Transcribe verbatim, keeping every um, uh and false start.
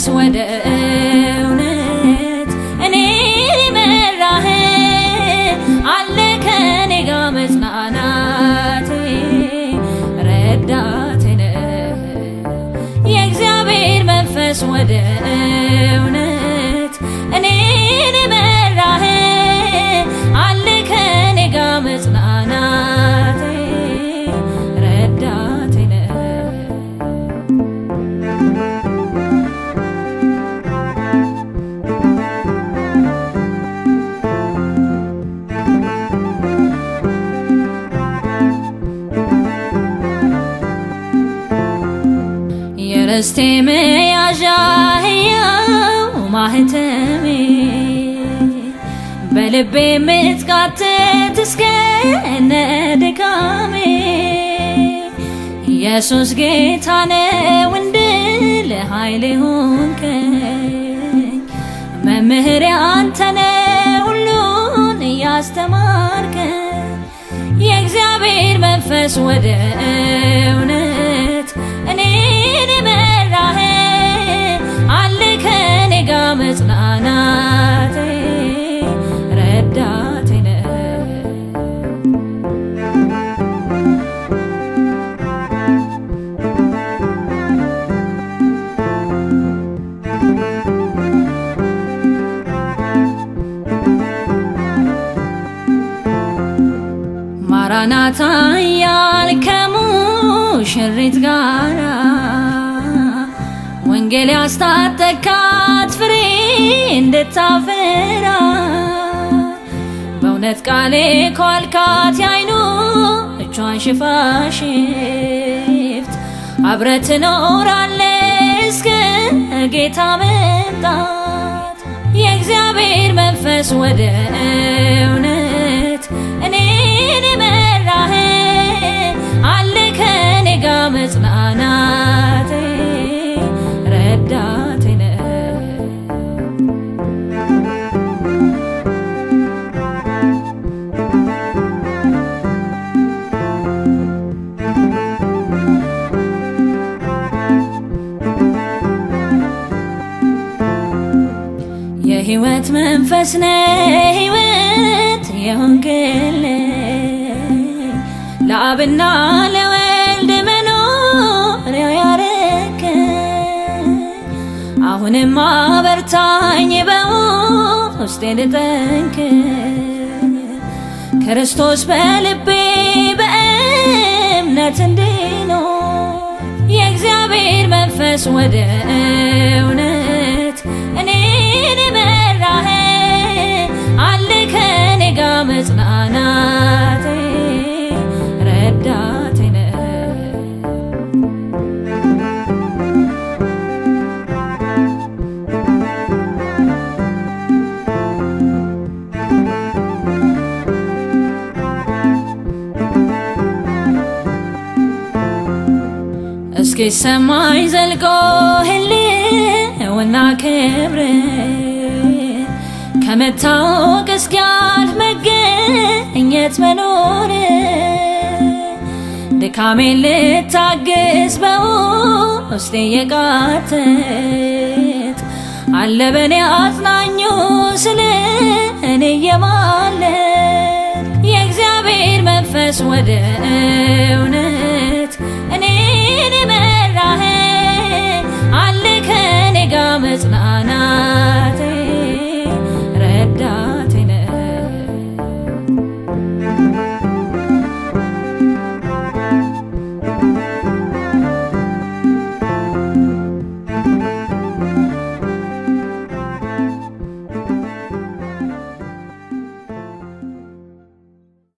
ወደ እውነት እኔን መራህ አለ ከኔ ጋር መጽናናቴ ረዳቴ ነህ የእግዚአብሔር መንፈስ ወደ እውነት እኔን መራህ አለ ከኔ ጋር መጽናናቴ ረዳቴ ነህ የርስቴ መያዣ ሕያው ማህተሜ በልቤ ምትቃትት እስከነ ድካሜ ኢየሱስ ጌታ ነው እንድል ኃይሌ ሆንከኝ መምህሬ አንተ ነህ ሁሉን ያስተማርከኝ የእግዚአብሔር መንፈስ ወደ እውነት እኔን መራህ አለ ከኔ ጋር መጽናናቴ ረዳቴ ነህ ማራናታ ያልከሙ ሙሽሪት ጋራ ወንጌል ያስታጠቃት ፍሬ እንድታፈራ በእውነት ቃሌ ኳልካት ያይኑ እጇን ሽፋሽፍት አብረህ ትኖራለህ እስከ ጌታ መምጣት የእግዚአብሔር መንፈስ ወደ እውነት እኔን መራህ አለ ከኔ ጋር መጽናናቴ ረዳቴ ነህ የሕይወት መንፈስ ነህ ሕይወት የሆንክልኝ ለአብና ለወልድ መኖሪያ ያረከኝ አሁንም አበርታኝ በውስጤ ልጠንክር ክርስቶስ በልቤ በእምነት እንዲኖር የእግዚአብሔር መንፈስ ወደ እውነት እኔን መራህ አለ ከኔ ጋር መጽናናቴ ረዳቴ ነህ እስኪ ሰማይ ዘልቆ ህልውና ክብር ከመታወቅ እስኪያልፍ መገኘት መኖር ድካሜን ልታግስ በውስጤ የቃተት አለ በኔ አጽናኙ ስለ እኔ የማለት የእግዚአብሔር መንፈስ ወደ እውነት እኔን